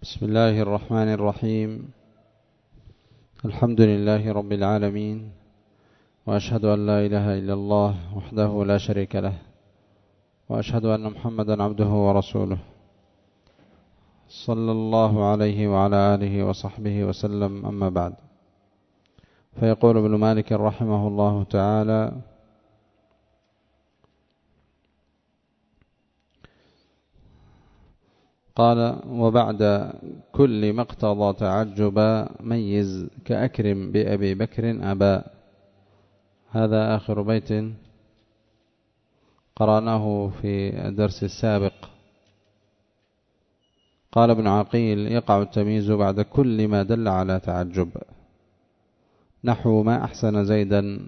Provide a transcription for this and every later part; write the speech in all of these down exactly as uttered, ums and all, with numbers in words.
بسم الله الرحمن الرحيم. الحمد لله رب العالمين، وأشهد أن لا إله إلا الله وحده لا شريك له، وأشهد أن محمدا عبده ورسوله، صلى الله عليه وعلى آله وصحبه وسلم. أما بعد، فيقول ابن مالك رحمه الله تعالى: قال: وبعد كل ما اقتضى تعجبا ميز كأكرم بأبي بكر أبا. هذا آخر بيت قرأناه في الدرس السابق. قال ابن عقيل: يقع التمييز بعد كل ما دل على تعجب، نحو ما أحسن زيدا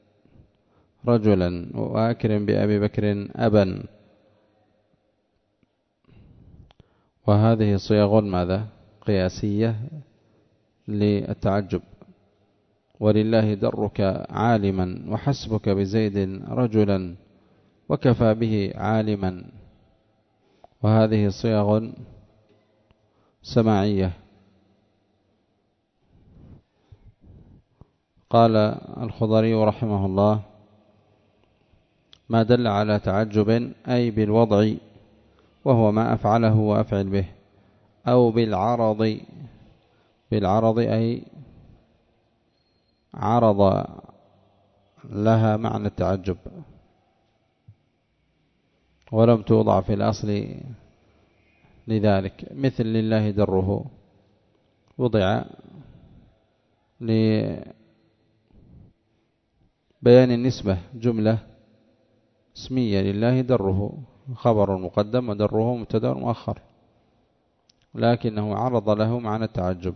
رجلا وأكرم بأبي بكر أبا. وهذه صيغ ماذا؟ قياسية للتعجب. ولله درك عالما وحسبك بزيد رجلا وكفى به عالما. وهذه صيغ سماعية. قال الخضري رحمه الله: ما دل على تعجب أي بالوضع، وهو ما أفعله وأفعل به، أو بالعرض. بالعرض أي عرض لها معنى التعجب، ولم توضع في الأصل لذلك. مثل لله دره وضع لبيان النسبة، جملة اسمية: لله دره خبر مقدم ودره مبتدا مؤخر، لكنه عرض له معنى التعجب.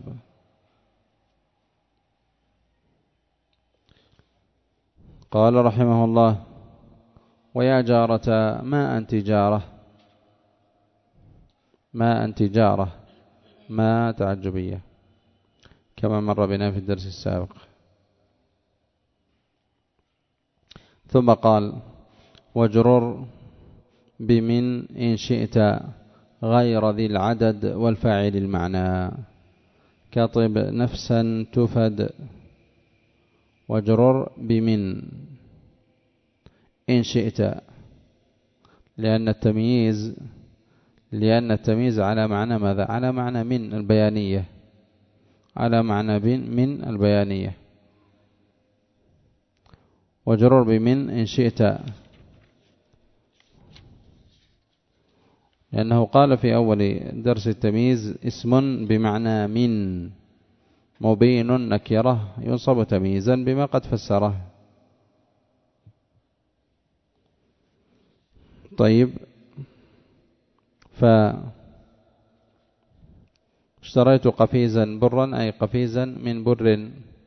قال رحمه الله: ويا جارة ما أنت جارة. ما أنت جارة ما تعجبية، كما مر بنا في الدرس السابق. ثم قال: واجرر بمن إن شئت غير ذي العدد والفاعل المعنى، كطب نفسا تفد. واجرر بمن إن شئت، لأن التمييز لأن التمييز على معنى ماذا؟ على معنى من البيانية، على معنى من البيانية. واجرر بمن إن شئت، لأنه قال في أول درس التمييز: اسم بمعنى من مبين نكرة ينصب تمييزا بما قد فسره. طيب، فاشتريت قفيزا برا أي قفيزا من بر،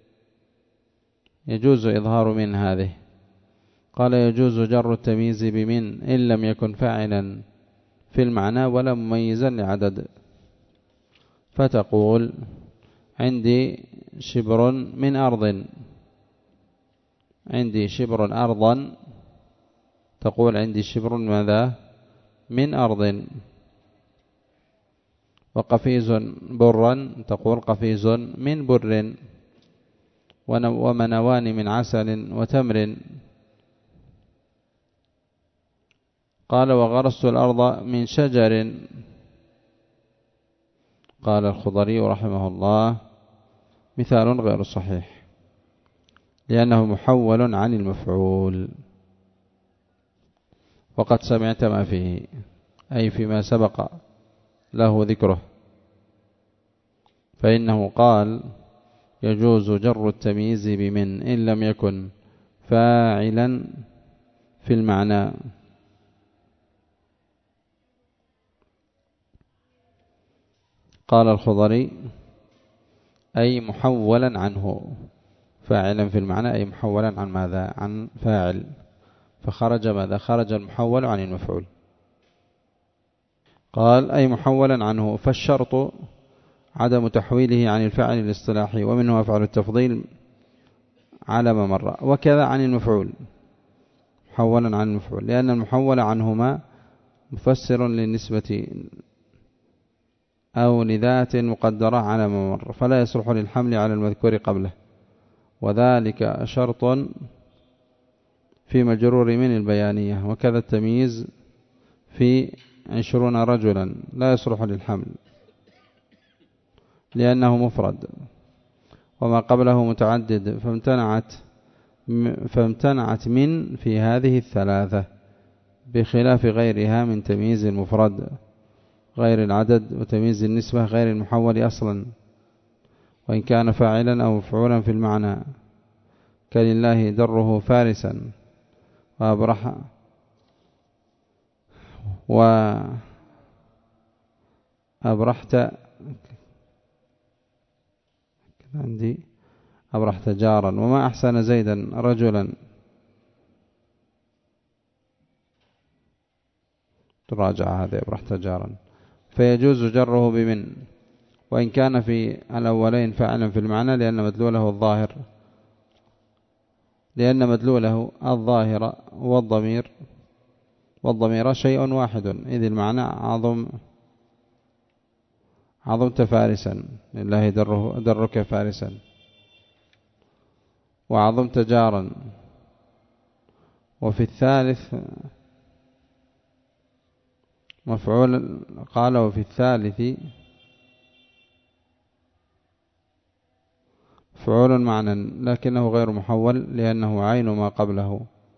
يجوز إظهار من هذه. قال: يجوز جر التمييز بمن إن لم يكن فاعلا في المعنى ولا مميزا لعدد. فتقول: عندي شبر من أرض. عندي شبر أرضا، تقول عندي شبر ماذا؟ من أرض. وقفيز برا، تقول قفيز من بر. ومنوان من عسل وتمر. قال: وغرست الأرض من شجر. قال الخضري رحمه الله: مثال غير صحيح، لأنه محول عن المفعول، وقد سمعت ما فيه، أي فيما سبق له ذكره. فإنه قال: يجوز جر التمييز بمن إن لم يكن فاعلا في المعنى. قال الخضري: أي محولا عنه. فاعلا في المعنى أي محولا عن ماذا؟ عن فاعل. فخرج ماذا؟ خرج المحول عن المفعول. قال: أي محولا عنه. فالشرط عدم تحويله عن الفاعل الاصطلاحي، ومنه أفعل التفضيل على ما مر، وكذا عن المفعول، محولا عن المفعول، لأن المحول عنهما مفسر للنسبة أو لذات مقدرة على ما مر، فلا يصلح للحمل على المذكور قبله، وذلك شرط في مجرور من البيانية. وكذا التمييز في عشرون رجلا لا يصلح للحمل لأنه مفرد، وما قبله متعدد، فامتنعت فامتنعت من في هذه الثلاثة، بخلاف غيرها من تمييز المفرد غير العدد وتمييز النسبة غير المحول أصلا، وإن كان فاعلا أو مفعولا في المعنى، كلله دره فارسا وأبرح وأبرحت عندي أبرحت جارا، وما أحسن زيدا رجلا، تراجع هذا أبرحت جارا، فيجوز جره بمن، وإن كان في الأولين فاعلا في المعنى، لأن مدلوله الظاهر لأن مدلوله الظاهر والضمير والضمير شيء واحد، إذ المعنى عظم عظمت فارسا، لله دره درك فارسا، وعظمت جارا. وفي الثالث مفعول، قال وفي الثالث مفعول معنى لكنه غير محول لأنه عين ما قبله.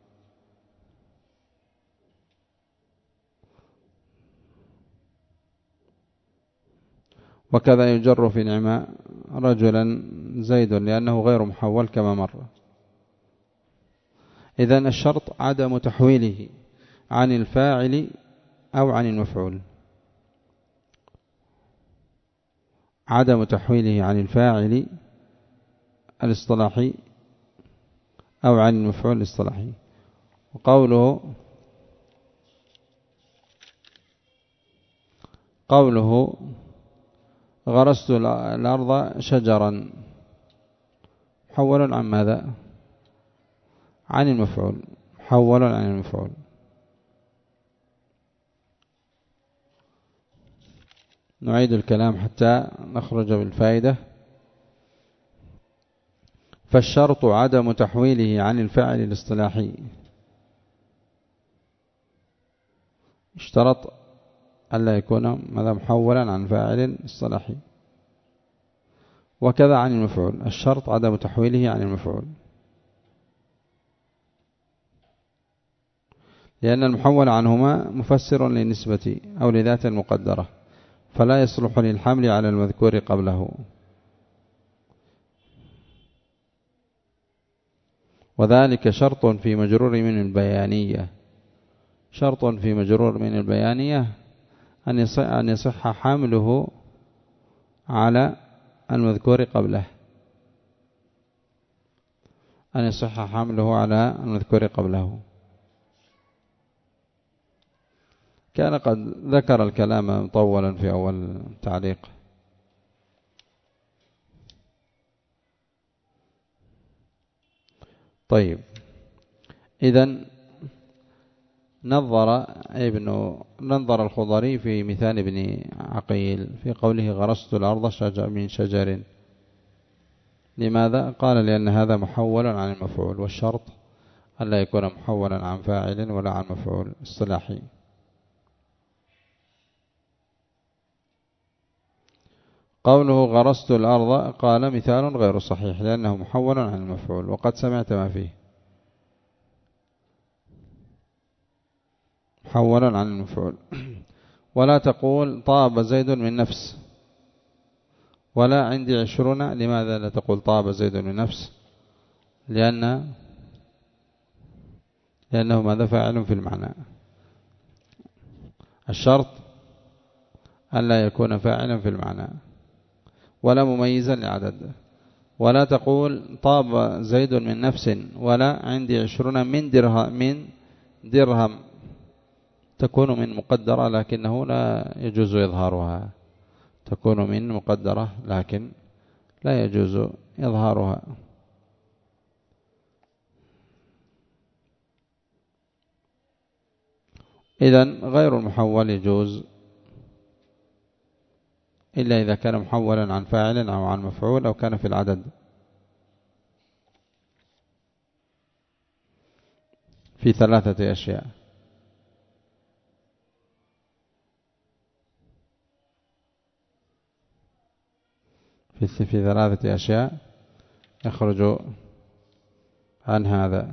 وكذا يجر في نعماء رجلا زيد لأنه غير محول كما مر. إذن الشرط عدم تحويله عن الفاعل أو عن المفعول، عدم تحويله عن الفاعل الاصطلاحي أو عن المفعول الاصطلاحي. وقوله قوله غرست الأرض شجرا، محول عن ماذا؟ عن المفعول، محول عن المفعول. نعيد الكلام حتى نخرج بالفائدة. فالشرط عدم تحويله عن الفاعل الاصطلاحي، اشترط ألا يكون ماذا؟ محولا عن فاعل اصطلاحي. وكذا عن المفعول، الشرط عدم تحويله عن المفعول، لأن المحول عنهما مفسر للنسبة أو لذات المقدرة، فلا يصلح للحمل على المذكور قبله. وذلك شرط في مجرور من البيانية، شرط في مجرور من البيانية أن يصح حمله على المذكور قبله، أن يصح حمله على المذكور قبله. كان قد ذكر الكلام مطولا في أول تعليق. طيب، إذن نظر ابن نظر الخضري في مثال ابن عقيل في قوله غرست الأرض شجر من شجر. لماذا؟ قال لأن هذا محول عن المفعول، والشرط ألا يكون محولا عن فاعل ولا عن مفعول اصطلاحي. قوله غرست الأرض قال مثال غير صحيح لأنه محول عن المفعول، وقد سمعت ما فيه، محول عن المفعول. ولا تقول طاب زيد من نفس، ولا عندي عشرون. لماذا لا تقول طاب زيد من نفس؟ لأن لأنه ماذا؟ فاعل في المعنى. الشرط ألا يكون فاعلا في المعنى ولا مميزا لعدد. ولا تقول طاب زيد من نفس ولا عندي عشرون من درهم من درهم، تكون من مقدرة لكنه لا يجوز إظهارها، تكون من مقدرة لكن لا يجوز إظهارها. إذن غير المحول يجوز إلا إذا كان محولا عن فاعل أو عن مفعول أو كان في العدد. في ثلاثة أشياء: في في ثلاثة أشياء يخرج عن هذا.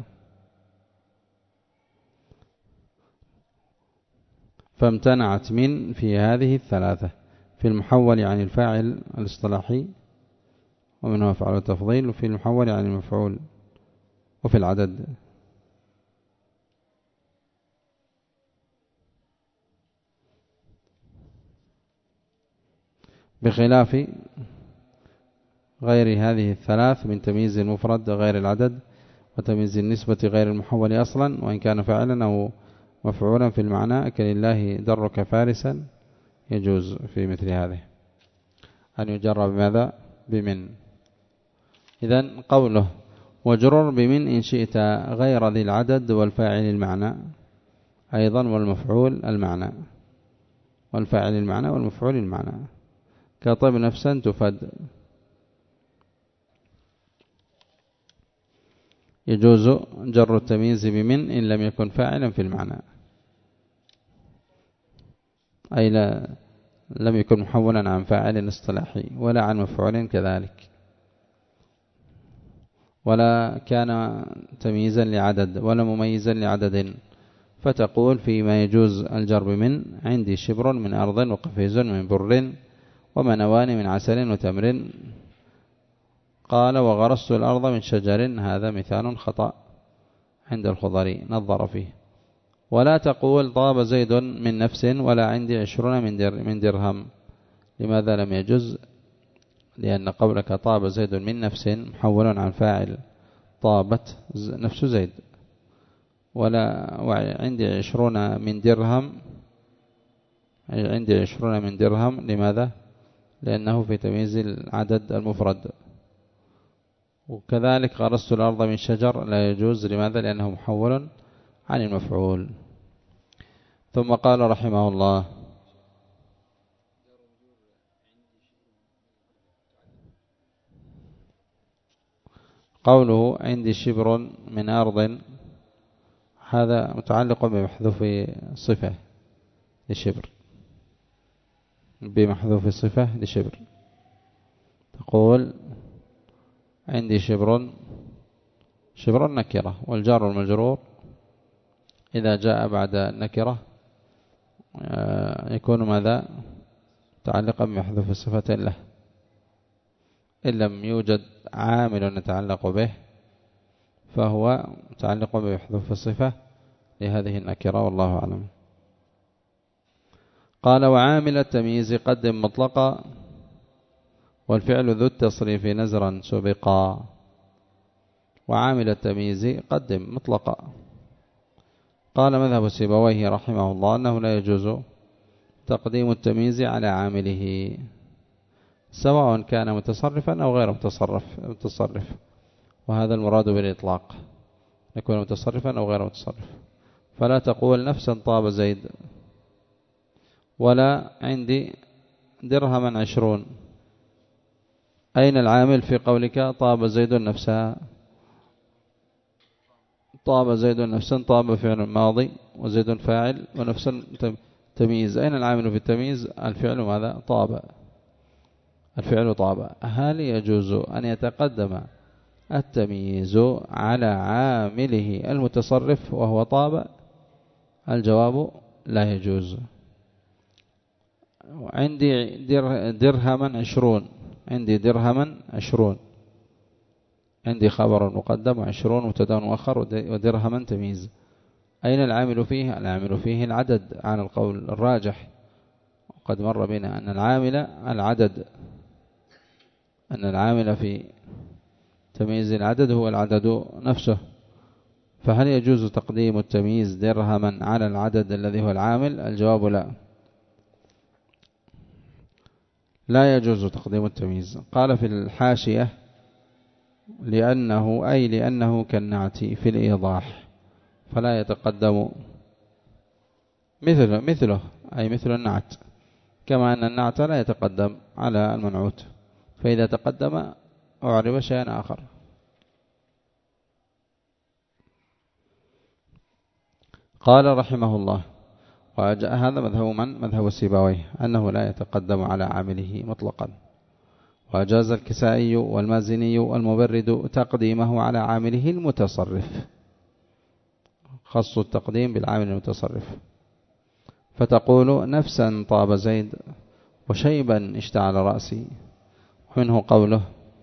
فامتنعت من في هذه الثلاثة: في المحول عن الفاعل الاصطلاحي ومنه أفعال التفضيل، وفي المحول عن المفعول، وفي العدد. بخلاف غير هذه الثلاث من تمييز المفرد غير العدد، وتمييز النسبة غير المحول أصلا وإن كان فاعلا أو مفعولا في المعنى، كلله درك فارسا، يجوز في مثل هذه أن يجر بماذا؟ بمن. إذن قوله وجرر بمن إن شئت غير ذي العدد والفاعل المعنى أيضا والمفعول المعنى، والفاعل المعنى والمفعول المعنى، كطب نفسا تفد، يجوز جر التمييز بمن إن لم يكن فاعلا في المعنى، أي لا لم يكن محولا عن فاعل اصطلاحي ولا عن مفعول كذلك، ولا كان تمييزا لعدد ولا مميزا لعدد. فتقول فيما يجوز الجر بمن: عندي شبر من أرض وقفيز من بر ومنوان من عسل وتمر. قال وغرست الأرض من شجر. هذا مثال خطأ عند الخضري نظر فيه. ولا تقول طاب زيد من نفس ولا عندي عشرون من درهم. لماذا لم يجوز؟ لأن قولك طاب زيد من نفس محول عن فاعل طابت نفس زيد، ولا عندي عشرون من درهم، عندي عشرون من درهم. لماذا؟ لأنه في تمييز العدد المفرد. وكذلك غرست الأرض من شجر لا يجوز. لماذا؟ لأنه محول عن المفعول. ثم قال رحمه الله: قوله عندي شبر من أرض، هذا متعلق بمحذوف صفة لشبر، بمحذوف صفة لشبر. تقول عندي شبر، شبر نكرة، والجار والمجرور إذا جاء بعد النكرة يكون ماذا؟ متعلقا بمحذوف صفة له، إن لم يوجد عامل يتعلق به فهو متعلق بمحذوف الصفة لهذه النكرة، والله أعلم. قال وعامل التمييز قدم مطلقا والفعل ذو التصريف نزرا سبقا. وعامل التمييز قدم مطلقا. قال مذهب سيبويه رحمه الله أنه لا يجوز تقديم التمييز على عامله، سواء كان متصرفا أو غير متصرف متصرف وهذا المراد بالإطلاق، يكون متصرفا أو غير متصرف. فلا تقول نفسا طاب زيد، ولا عندي درهما عشرون. أين العامل في قولك طاب زيد نفسها؟ طاب زيد نفسا، طاب فعل ماضي وزيد فاعل ونفسا تمييز. أين العامل في التمييز؟ الفعل ماذا؟ طاب، الفعل طاب. هل يجوز أن يتقدم التمييز على عامله المتصرف وهو طاب؟ الجواب لا يجوز. عندي درهما عشرون، عندي درهما عشرون، عندي خبر مقدم وعشرون مبتدا مؤخر ودرهما تمييز. أين العامل فيه؟ العامل فيه العدد على القول الراجح، وقد مر بنا أن العامل العدد، أن العامل في تمييز العدد هو العدد نفسه. فهل يجوز تقديم التمييز درهما على العدد الذي هو العامل؟ الجواب لا، لا يجوز تقديم التمييز. قال في الحاشية لأنه أي لأنه كالنعت في الإيضاح فلا يتقدم مثله، مثله أي مثل النعت كما أن النعت لا يتقدم على المنعوت، فإذا تقدم أعرب شيئا آخر. قال رحمه الله: وهذا مذهب من؟ مذهب السيبويه، أنه لا يتقدم على عامله مطلقا. وأجاز الكسائي والمازني والمبرد تقديمه على عامله المتصرف، خص التقديم بالعامل المتصرف، فتقول: نفسا طاب زيد وشيبا اشتعل رأسي. ومنه قوله: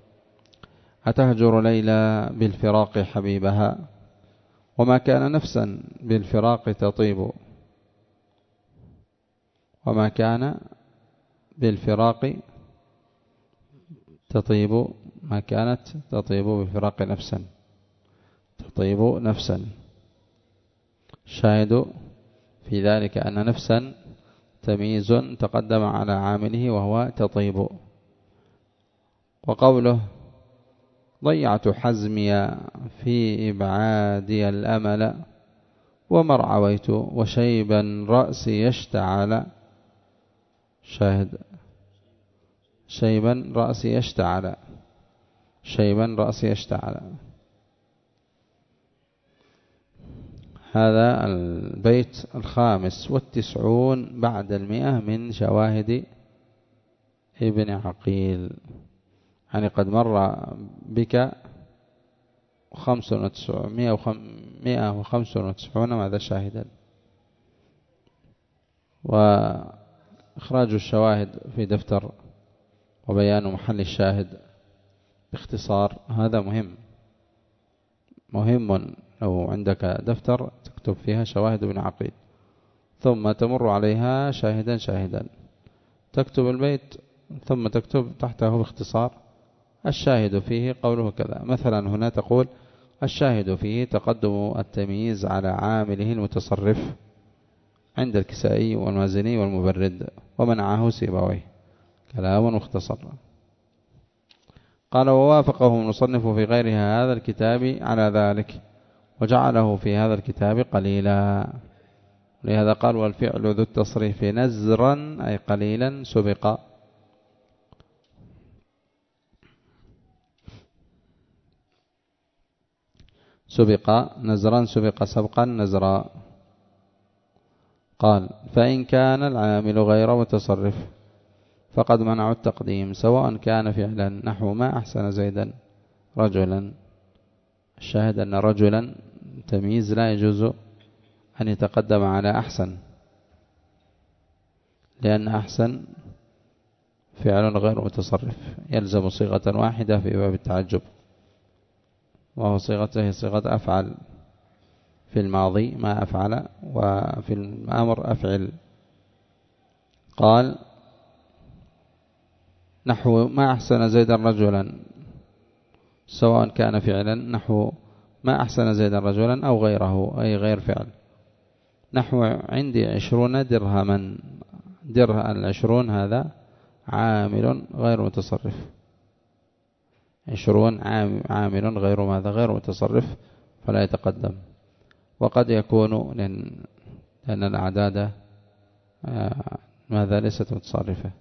أتهجر ليلى بالفراق حبيبها وما كان نفسا بالفراق تطيب، وما كان بالفراق تطيب، ما كانت تطيب بالفراق نفسا، تطيب نفسا. شاهد في ذلك أن نفسا تمييز تقدم على عامله وهو تطيب. وقوله: ضيعت حزمي في إبعادي الأمل ومرعويت وشيبا رأسي يشتعل. شاهد: شيبا رأسي يشتعل، شيبا رأسي يشتعل. هذا البيت الخامس والتسعون بعد المئة من شواهد ابن عقيل. يعني قد مر بك خمس وتسعمائة وخمس وتسعون ماذا شاهدا. وإخراج الشواهد في دفتر وبيان محل الشاهد باختصار هذا مهم، مهم. لو عندك دفتر تكتب فيها شواهد ابن عقيل ثم تمر عليها شاهدا شاهدا، تكتب البيت ثم تكتب تحته باختصار الشاهد فيه قوله كذا. مثلا هنا تقول: الشاهد فيه تقدم التمييز على عامله المتصرف عند الكسائي والمازني والمبرد، ومنعه سيبويه. كلام مختصر. قال: ووافقه المصنف في غيرها هذا الكتاب على ذلك، وجعله في هذا الكتاب قليلا. لهذا قال: والفعل ذو التصريف نزرا أي قليلا سبق. سبق نزرا، سبق سبقا نزرا. قال: فإن كان العامل غير متصرف فقد منعوا التقديم، سواء كان فعلا نحو ما أحسن زيدا رجلا. الشاهد أن رجلا تمييز لا يجوز أن يتقدم على أحسن، لأن أحسن فعل غير متصرف، يلزم صيغة واحدة في باب التعجب، وهو صيغته صيغة أفعل في الماضي ما أفعل، وفي الأمر أفعل. قال: نحو ما أحسن زيدا رجلا، سواء كان فعلا نحو ما أحسن زيدا رجلا أو غيره أي غير فعل. نحو عندي عشرون درهما، درهم العشرون هذا عامل غير متصرف، عشرون عامل غير ماذا؟ غير متصرف، فلا يتقدم. وقد يكون لأن الأعداد ماذا؟ ليست متصرفة.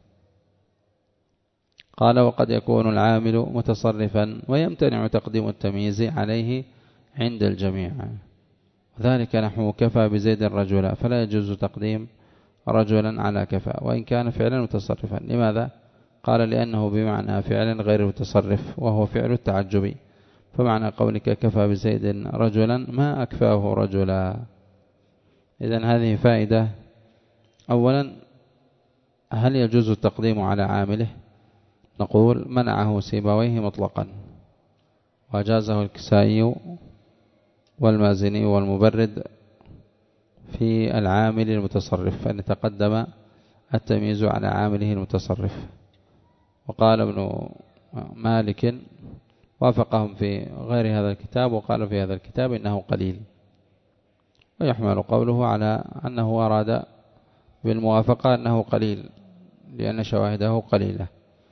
قال: وقد يكون العامل متصرفا ويمتنع تقديم التمييز عليه عند الجميع، ذلك نحو كفى بزيد رجلا، فلا يجوز تقديم رجلا على كفى وإن كان فعلا متصرفا. لماذا؟ قال: لأنه بمعنى فعل غير متصرف وهو فعل التعجب، فمعنى قولك كفى بزيد رجلا ما أكفاه رجلا. إذن هذه فائدة. أولا، هل يجوز التقديم على عامله؟ نقول: منعه سيبويه مطلقا، وجازه الكسائي والمازني والمبرد في العامل المتصرف، فإن تقدم التمييز على عامله المتصرف. وقال ابن مالك وافقهم في غير هذا الكتاب، وقال في هذا الكتاب إنه قليل، ويحمل قوله على أنه أراد بالموافقة أنه قليل لأن شواهده قليلة.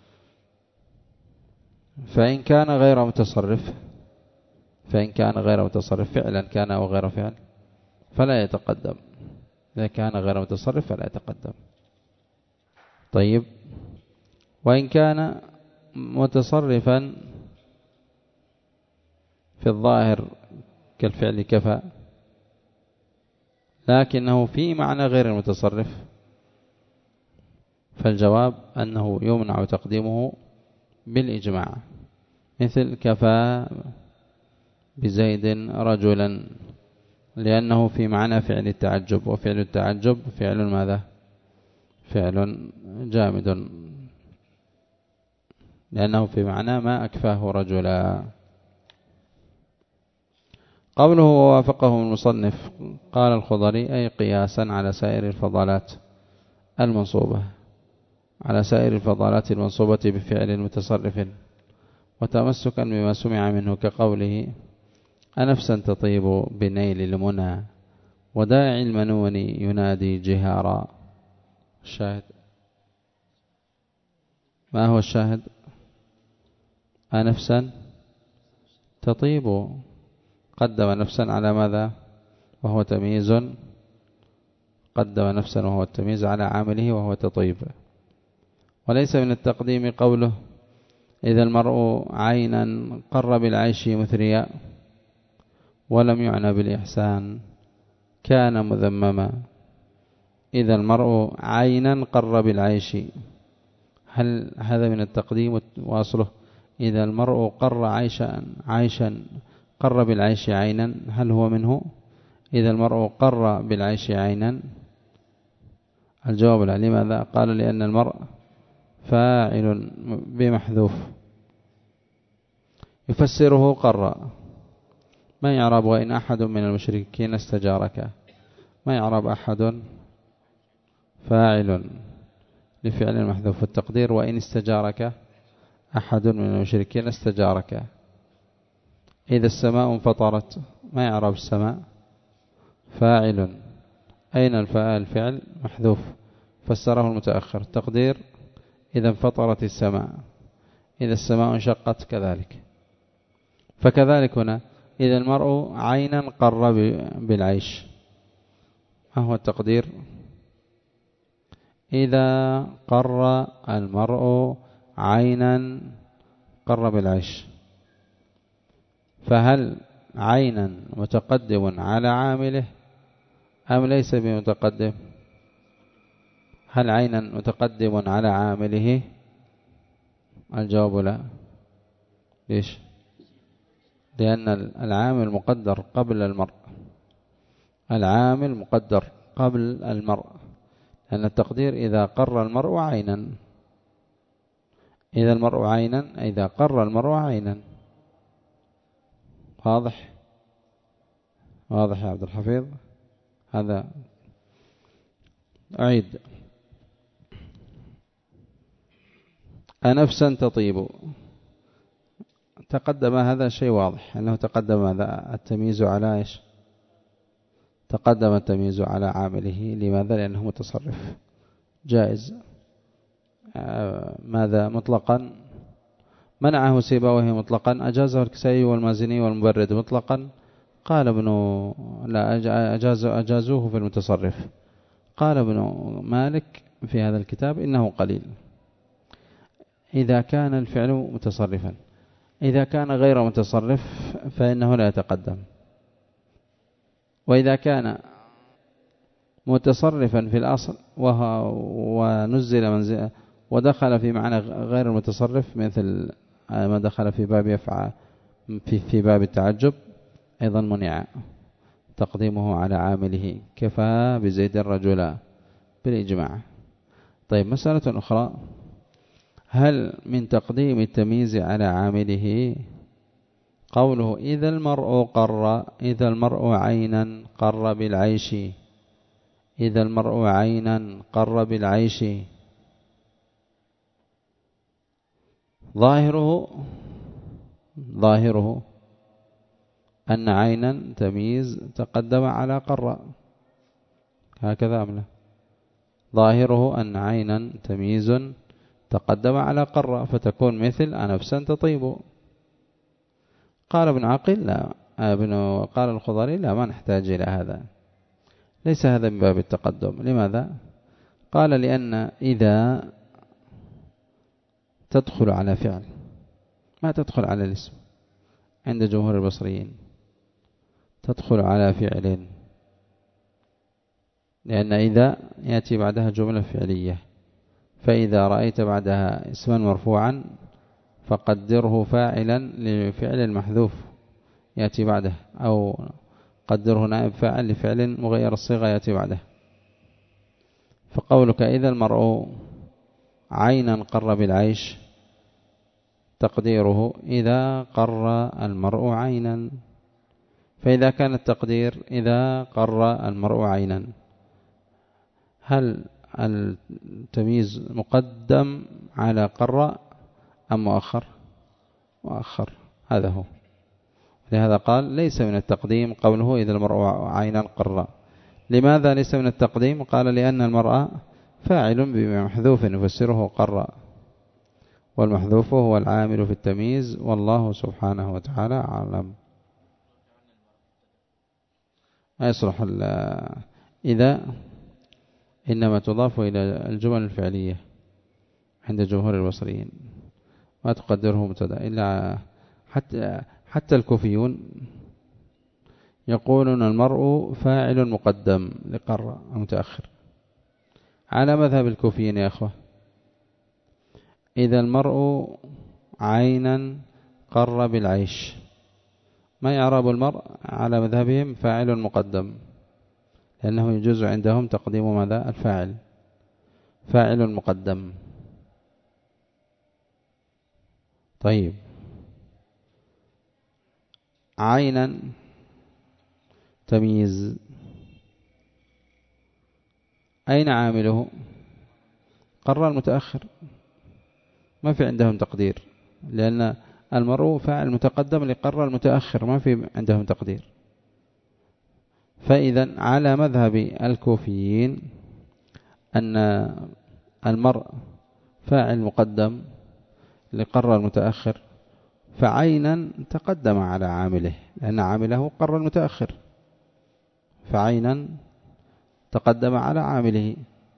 فإن كان غير متصرف فإن كان غير متصرف فعلا كان أو غير فعل فلا يتقدم. إذا كان غير متصرف فلا يتقدم. طيب، وإن كان متصرفا في الظاهر كالفعل كفى لكنه في معنى غير المتصرف، فالجواب أنه يمنع تقديمه بالإجماع، مثل كفى بزيد رجلا، لأنه في معنى فعل التعجب، وفعل التعجب فعل ماذا؟ فعل جامد، لأنه في معنى ما أكفاه رجلا. قوله ووافقه المصنف قال الخضري أي قياسا على سائر الفضالات المنصوبة على سائر الفضالات المنصوبة بفعل متصرف، وتمسكا بما سمع منه كقوله أنفسا تطيب بنيل المنى وداعي المنون ينادي جهارا. الشاهد، ما هو الشاهد؟ أنفسا تطيب، قدم نفسا على ماذا وهو تمييز، قدم نفسا وهو التمييز على عامله وهو تطيب. وليس من التقديم قوله إذا المرء عينا قر بالعيش مثريا ولم يعنى بالإحسان كان مذمما. إذا المرء عينا قر بالعيش، هل هذا من التقديم واصله؟ إذا المرء قر عيشا عيشا قر بالعيش عينا، هل هو منه؟ إذا المرء قر بالعيش عينا، الجواب لا. لماذا؟ قال لأن المرء فاعل بمحذوف، يفسره قر، ما يعرب وإن أحد من المشركين استجارك، ما يعرب أحد فاعل لفعل المحذوف، التقدير وإن استجارك أحد من المشركين استجارك. إذا السماء انفطرت، ما يعرب السماء فاعل، أين الفاعل؟ الفعل محذوف فسره المتأخر، تقدير إذا انفطرت السماء، إذا السماء انشقت كذلك. فكذلك هنا إذا المرء عينا قر بالعيش، ما هو التقدير؟ إذا قر المرء عينا قر بالعيش، فهل عينا متقدم على عامله أم ليس بمتقدم؟ هل عينا متقدم على عامله؟ الجواب لا. ليش؟ لأن العامل مقدر قبل المرء، العامل مقدر قبل المرء، لأن التقدير إذا قر المرء عينا، إذا المرء عينا إذا قر المرء عينا. واضح؟ واضح يا عبد الحفيظ؟ هذا أعيد. أنفسا تطيب، تقدم هذا شيء واضح أنه تقدم هذا التمييز على إيش؟ تقدم التمييز على عامله. لماذا؟ لأنه متصرف جائز. ماذا مطلقا؟ منعه سيبويه مطلقا، أجازه الكسائي والمازني والمبرد مطلقا. قال ابن لا أجاز أجازوه في المتصرف. قال ابن مالك في هذا الكتاب إنه قليل إذا كان الفعل متصرفا، إذا كان غير متصرف فإنه لا يتقدم، وإذا كان متصرفا في الأصل ونزل منزل ودخل في معنى غير المتصرف مثل ما دخل في باب يفعل في, في باب التعجب، أيضا منع تقديمه على عامله، كفى بزيد الرجل بالإجماع. طيب، مسألة أخرى، هل من تقديم التمييز على عامله قوله إذا المرء قر، إذا المرء عينا قر بالعيش، إذا المرء عينا قر بالعيش، ظاهره ظاهره أن عينا تمييز تقدم على قر، هكذا أم لا؟ ظاهره أن عينا تمييز تقدم على قر، فتكون مثل أنفسا تطيب. قال ابن عقيل لا، ابن قال الخضري لا، ما نحتاج إلى هذا، ليس هذا من باب التقدم. لماذا؟ قال لأن إذا تدخل على فعل، ما تدخل على الاسم عند جمهور البصريين، تدخل على فعل، لأن إذا يأتي بعدها جملة فعلية، فإذا رأيت بعدها اسما مرفوعا فقدره فاعلا لفعل المحذوف يأتي بعده، أو قدره نائب فاعل لفعل مغير الصيغة يأتي بعده. فقولك إذا المرء عينا قر بالعيش، تقديره إذا قر المرء عينا. فإذا كان التقدير إذا قر المرء عينا، هل التمييز مقدم على قر أم مؤخر؟ مؤخر، هذا هو. لهذا قال ليس من التقديم قوله إذا المرء عينا قر. لماذا ليس من التقديم؟ قال لأن المرء فاعل بمحذوف يفسره قر، والمحذوف هو العامل في التمييز، والله سبحانه وتعالى أعلم. يصلح إذا إنما تضاف إلى الجمل الفعلية عند جمهور البصريين، ما تقدره مبتدا، إلا حتى حتى الكوفيون يقولون المرء فاعل مقدم لقر متأخر، على مذهب الكوفيين يا أخوة. إذا المرء عينا قر بالعيش، ما يعرب المرء على مذهبهم فاعل مقدم، لأنه يجوز عندهم تقديم ماذا؟ الفاعل، فاعل مقدم. طيب، عينا تمييز، أين عامله؟ قر المتأخر، ما في عندهم تقدير، لأن المرء فاعل متقدم لقر المتأخر، ما في عندهم تقدير. فإذا على مذهب الكوفيين أن المرء فاعل مقدم لقر المتأخر، فعينا تقدم على عامله، لأن عامله قر المتأخر، فعينا تقدم على عامله.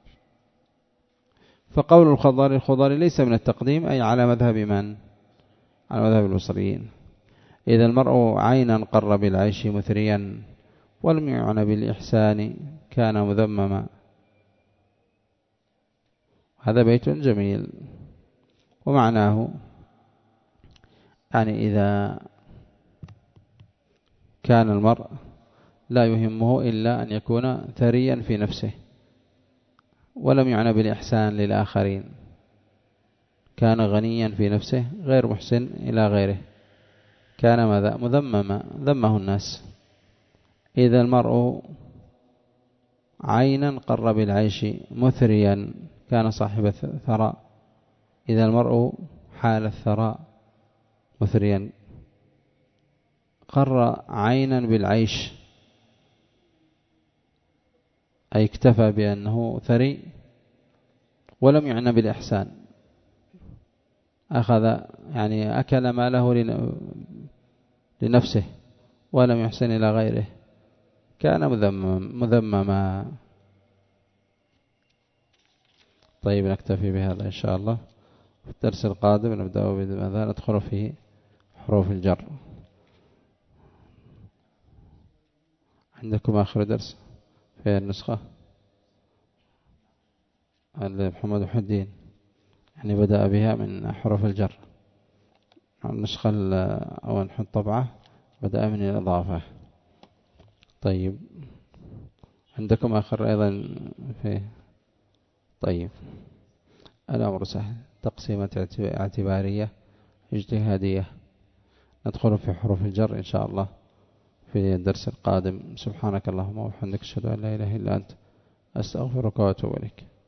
فقول الخضاري الخضاري ليس من التقديم، أي على مذهب من؟ على مذهب البصريين. إذا المرء عينا قر بالعيش مثريا ولم يعنى بالإحسان كان مذمما. هذا بيت جميل، ومعناه يعني إذا كان المرء لا يهمه إلا أن يكون ثريا في نفسه ولم يعنى بالإحسان للآخرين، كان غنيا في نفسه غير محسن إلى غيره، كان ماذا؟ مذمما، ذمه الناس. إذا المرء عينا قر بالعيش مثريا كان صاحب الثراء، إذا المرء حال الثراء مثريا قر عينا بالعيش، أي اكتفى بأنه ثري ولم يعنى بالإحسان، أخذ يعني أكل ماله لنفسه ولم يحسن إلى غيره، كان مذمما. طيب، نكتفي بهذا إن شاء الله. في الدرس القادم نبدأ بماذا؟ ندخل فيه حروف الجر. عندكم آخر درس في النسخة محمد محدين، يعني بدأ بها من حروف الجر. النسخة أو نحط طبعة بدأ من الإضافة. طيب، عندكم آخر أيضا في؟ طيب، الأمر سهل، تقسيمة اعتبارية اجتهادية. ندخل في حروف الجر إن شاء الله في الدرس القادم. سبحانك اللهم وبحمدك، أشهد أن لا إله إلا أنت، أستغفرك وأتوب إليك.